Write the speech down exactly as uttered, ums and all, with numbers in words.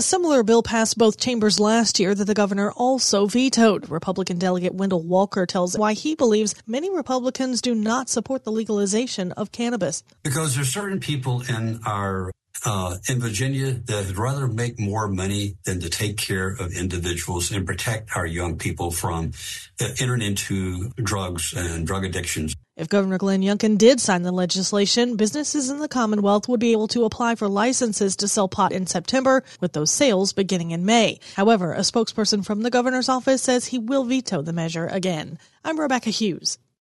A similar bill passed both chambers last year that the governor also vetoed. Republican Delegate Wendell Walker tells why he believes many Republicans do not support the legalization of cannabis. Because there's certain people in our Uh, in Virginia that would rather make more money than to take care of individuals and protect our young people from uh, entering into drugs and drug addictions. If Governor Glenn Youngkin did sign the legislation, businesses in the Commonwealth would be able to apply for licenses to sell pot in September, with those sales beginning in May. However, a spokesperson from the governor's office says he will veto the measure again. I'm Rebecca Hughes.